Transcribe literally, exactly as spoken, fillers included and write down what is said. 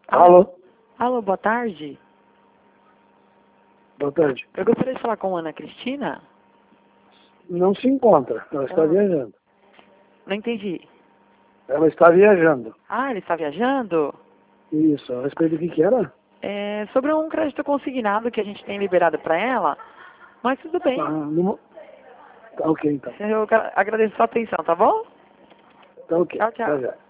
Alô? Alô, boa tarde. Boa tarde. Eu gostaria de falar com a Ana Cristina. Não se encontra, ela está Ah. viajando. Não entendi. Ela está viajando. Ah, ele está viajando? Isso, a respeito do que que era? É sobre um crédito consignado que a gente tem liberado para ela, mas tudo bem. Ah, numa... Tá ok, então. Eu agradeço a sua atenção, tá bom? Tá ok. Tchau, tchau. Tá já.